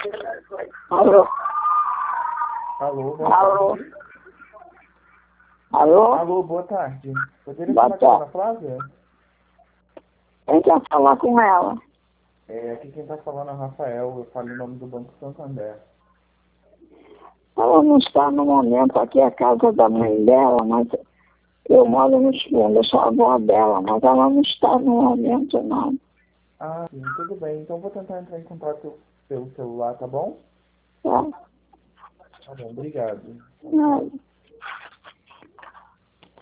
Alô? Alô, boa Alô? tarde. Alô? Alô, boa tarde. Poderia Boa falar com a Ana tarde. Flávia? Quem quer falar com ela? Aqui quem está falando é o Rafael, eu falo em nome do Banco Santander. Ela não está no momento aqui, é a casa da mãe dela, mas eu moro nos fundos, eu sou a avó dela, mas ela não está no momento, não. Ah, sim, tudo bem. Então vou tentar entrar em contato pelo celular, tá bom? Tá? Tá bom, obrigado. Não.